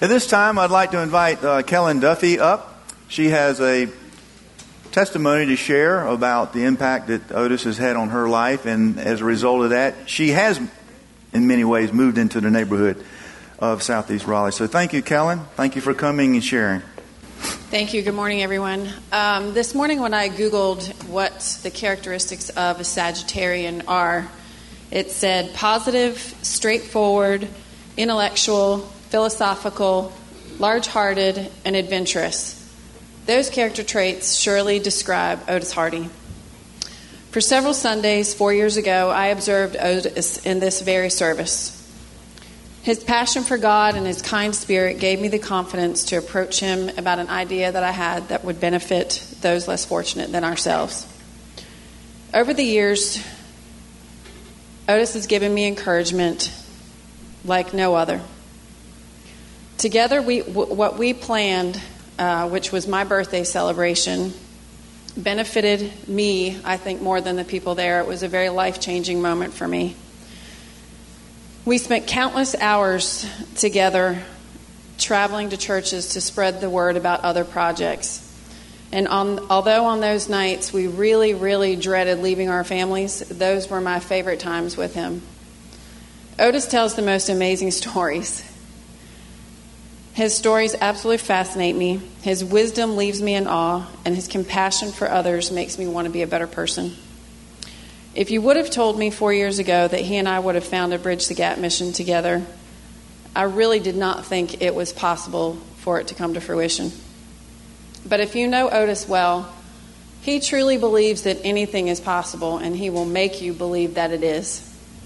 At this time, I'd like to invite Kellen Duffy up. She has a testimony to share about the impact that Otis has had on her life, and as a result of that, she has, in many ways, moved into the neighborhood of Southeast Raleigh. So thank you, Kellen. Thank you for coming and sharing. Thank you. Good morning, everyone. This morning when I Googled what the characteristics of a Sagittarian are, it said positive, straightforward, intellectual, philosophical, large-hearted, and adventurous. Those character traits surely describe Otis Hardy. For several Sundays 4 years ago, I observed Otis in this very service. His passion for God and his kind spirit gave me the confidence to approach him about an idea that I had that would benefit those less fortunate than ourselves. Over the years, Otis has given me encouragement like no other. Together, what we planned, which was my birthday celebration, benefited me, I think, more than the people there. It was a very life-changing moment for me. We spent countless hours together traveling to churches to spread the word about other projects. And although on those nights we really, really dreaded leaving our families, those were my favorite times with him. Otis tells the most amazing stories. His stories absolutely fascinate me. His wisdom leaves me in awe, and his compassion for others makes me want to be a better person. If you would have told me 4 years ago that he and I would have founded Bridge the Gap mission together, I really did not think it was possible for it to come to fruition. But if you know Otis well, he truly believes that anything is possible, and he will make you believe that it is.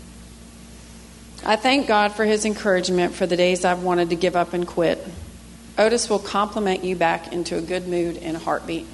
I thank God for his encouragement for the days I've wanted to give up and quit. Otis will compliment you back into a good mood in a heartbeat.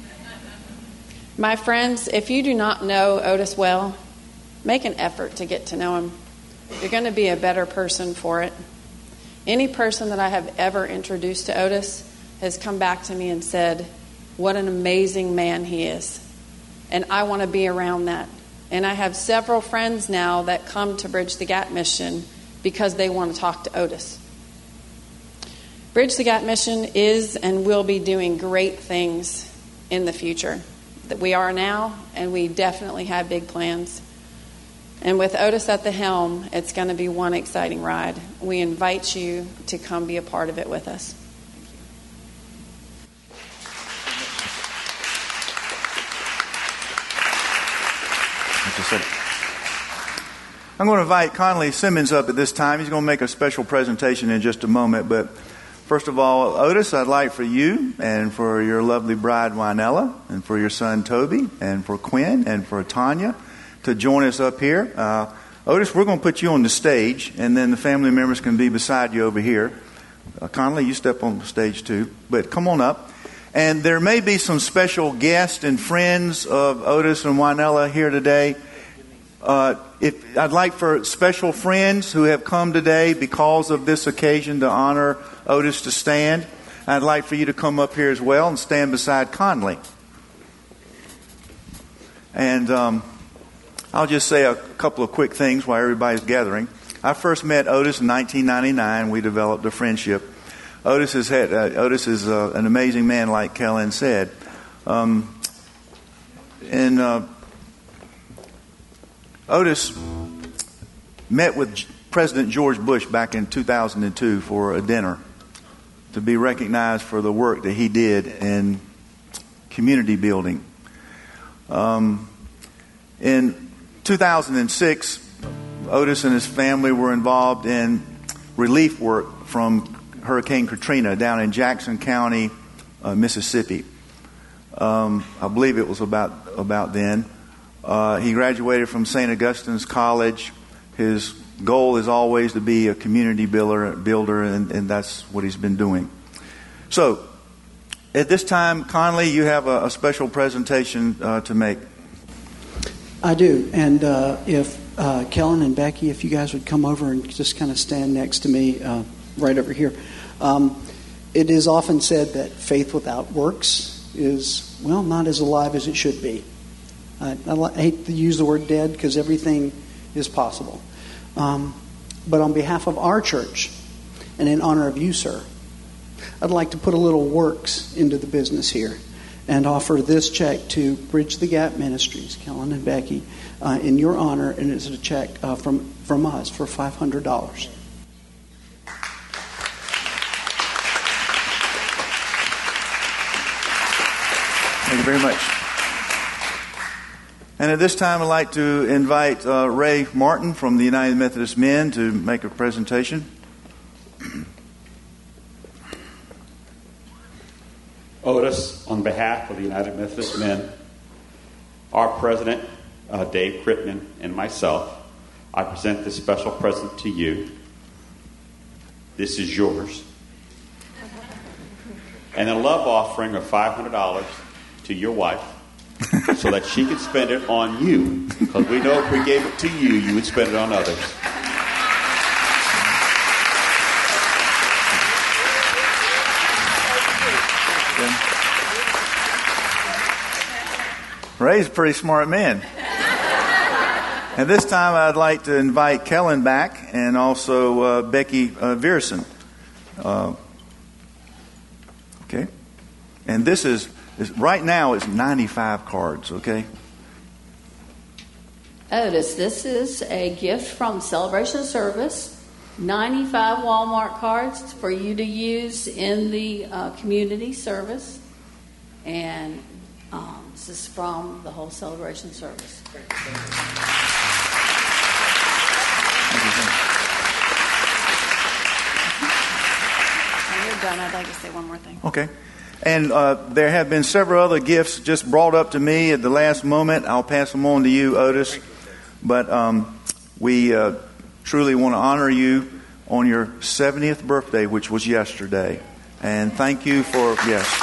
My friends, if you do not know Otis well, make an effort to get to know him. You're going to be a better person for it. Any person that I have ever introduced to Otis has come back to me and said, what an amazing man he is. And I want to be around that. And I have several friends now that come to Bridge the Gap mission because they want to talk to Otis. Bridge the Gap mission is and will be doing great things in the future. That we are now, and we definitely have big plans. And with Otis at the helm, it's going to be one exciting ride. We invite you to come be a part of it with us. I'm going to invite Conley Simmons up at this time. He's going to make a special presentation in just a moment. But first of all, Otis, I'd like for you and for your lovely bride, Wynella, and for your son, Toby, and for Quinn, and for Tanya to join us up here. Otis, we're going to put you on the stage, and then the family members can be beside you over here. Conley, you step on the stage too. But come on up. And there may be some special guests and friends of Otis and Wynella here today. If I'd like for special friends who have come today because of this occasion to honor Otis to stand. I'd like for you to come up here as well and stand beside Conley. And I'll just say a couple of quick things while everybody's gathering. I first met Otis in 1999. We developed a friendship. Otis is an amazing man, like Kellen said. Otis met with President George Bush back in 2002 for a dinner to be recognized for the work that he did in community building. In 2006, Otis and his family were involved in relief work from Hurricane Katrina down in Jackson County, Mississippi. I believe it was about then. He graduated from St. Augustine's College. His goal is always to be a community builder, and that's what he's been doing. So, at this time, Conley, you have a special presentation to make. I do, and if Kellen and Becky, if you guys would come over and just kind of stand next to me right over here. It is often said that faith without works is, well, not as alive as it should be. I hate to use the word dead because everything is possible. But on behalf of our church and in honor of you, sir, I'd like to put a little works into the business here and offer this check to Bridge the Gap Ministries, Kellen and Becky, in your honor, and it's a check from us for $500. Thank you very much. And at this time, I'd like to invite Ray Martin from the United Methodist Men to make a presentation. Otis, on behalf of the United Methodist Men, our president, Dave Crittman, and myself, I present this special present to you. This is yours. And a love offering of $500 to your wife so that she could spend it on you. Because we know if we gave it to you, you would spend it on others. Ray's a pretty smart man. At this time, I'd like to invite Kellen back and also Becky Viersen. Okay. And this is right now it's 95 cards, okay? Otis, this is a gift from Celebration Service. 95 Walmart cards for you to use in the community service. And this is from the whole Celebration Service. When you're done, I'd like to say one more thing. Okay. And there have been several other gifts just brought up to me at the last moment. I'll pass them on to you, Otis. But we truly want to honor you on your 70th birthday, which was yesterday. And thank you for, yes.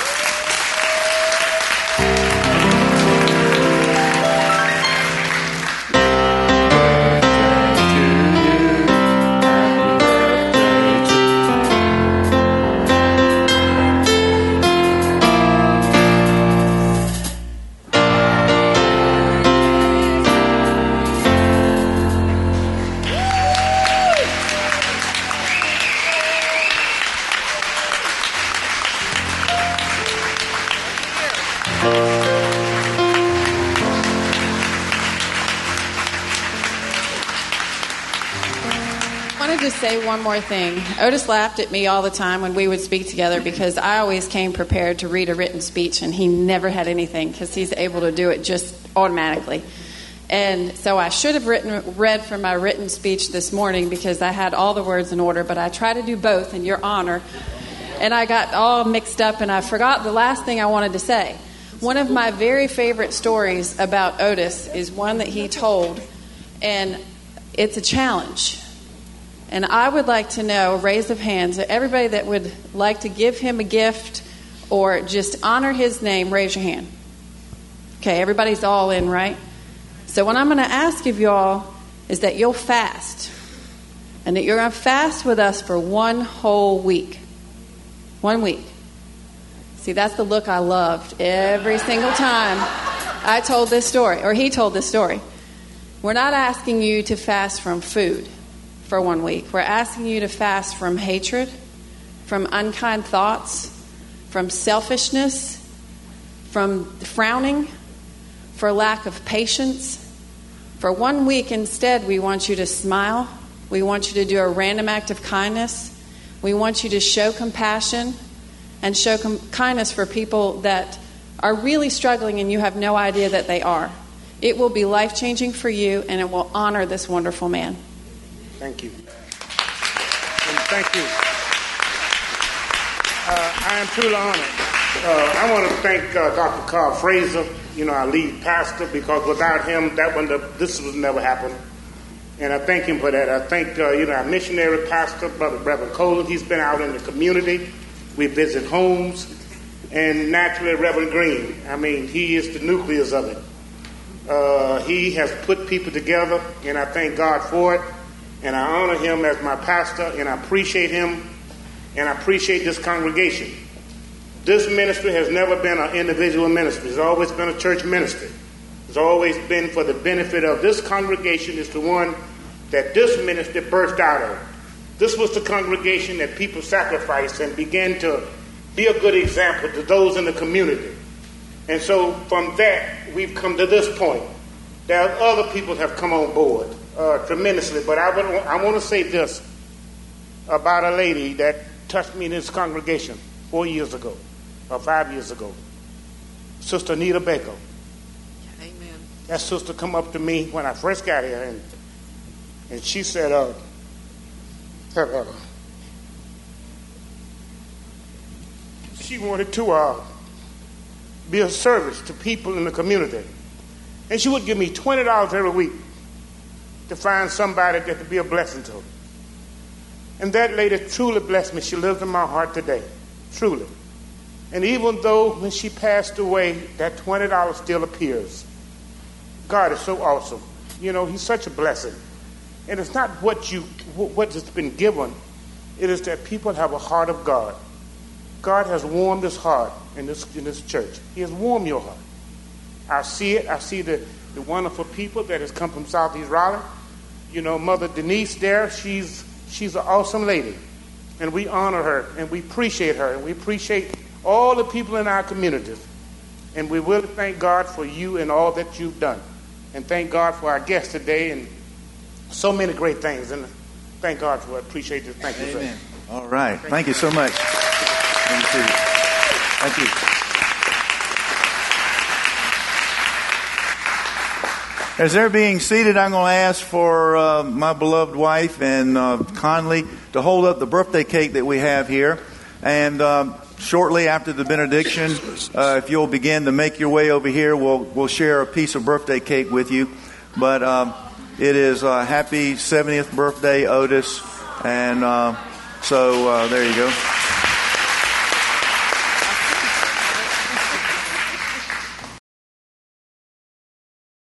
Say one more thing. Otis laughed at me all the time when we would speak together because I always came prepared to read a written speech, and he never had anything because he's able to do it just automatically. And so I should have read from my written speech this morning because I had all the words in order, but I tried to do both in your honor, and I got all mixed up, and I forgot the last thing I wanted to say. One of my very favorite stories about Otis is one that he told, and it's a challenge. And I would like to know, raise of hands, everybody that would like to give him a gift or just honor his name, raise your hand. Okay, everybody's all in, right? So what I'm going to ask of y'all is that you'll fast. And that you're going to fast with us for one whole week. 1 week. See, that's the look I loved every single time I told this story, or he told this story. We're not asking you to fast from food for 1 week. We're asking you to fast from hatred, from unkind thoughts, from selfishness, from frowning, for lack of patience. For 1 week instead, we want you to smile. We want you to do a random act of kindness. We want you to show compassion and show kindness for people that are really struggling and you have no idea that they are. It will be life-changing for you, and it will honor this wonderful man. Thank you. And thank you. I am truly honored. I want to thank Dr. Carl Fraser, our lead pastor, because without him, this would never happen. And I thank him for that. I thank, our missionary pastor, Brother Reverend Colin. He's been out in the community. We visit homes. And naturally, Reverend Green. He is the nucleus of it. He has put people together, and I thank God for it. And I honor him as my pastor, and I appreciate him, and I appreciate this congregation. This ministry has never been an individual ministry. It's always been a church ministry. It's always been for the benefit of this congregation. It's the one that this ministry birthed out of. This was the congregation that people sacrificed and began to be a good example to those in the community. And so from that, we've come to this point. There are other people have come on board tremendously. But I want to say this about a lady that touched me in this congregation 4 years ago, or 5 years ago. Sister Anita Baker. Amen. That sister come up to me when I first got here, and she said, she wanted to be of service to people in the community. And she would give me $20 every week to find somebody that could be a blessing to. And that lady truly blessed me. She lives in my heart today, truly. And even though when she passed away, that $20 still appears. God is so awesome. You know, he's such a blessing. And it's not what has been given. It is that people have a heart of God. God has warmed his heart in this church. He has warmed your heart. I see it. I see the wonderful people that has come from Southeast Raleigh. You know, Mother Denise there, she's an awesome lady. And we honor her, and we appreciate her, and we appreciate all the people in our communities. And we really thank God for you and all that you've done. And thank God for our guests today and so many great things. And thank God for it. Appreciate it. Thank you, sir. Amen. All right. Thank you so much. Thank you. As they're being seated, I'm going to ask for my beloved wife and Conley to hold up the birthday cake that we have here. And shortly after the benediction, if you'll begin to make your way over here, we'll share a piece of birthday cake with you. But it is happy 70th birthday, Otis. And so there you go.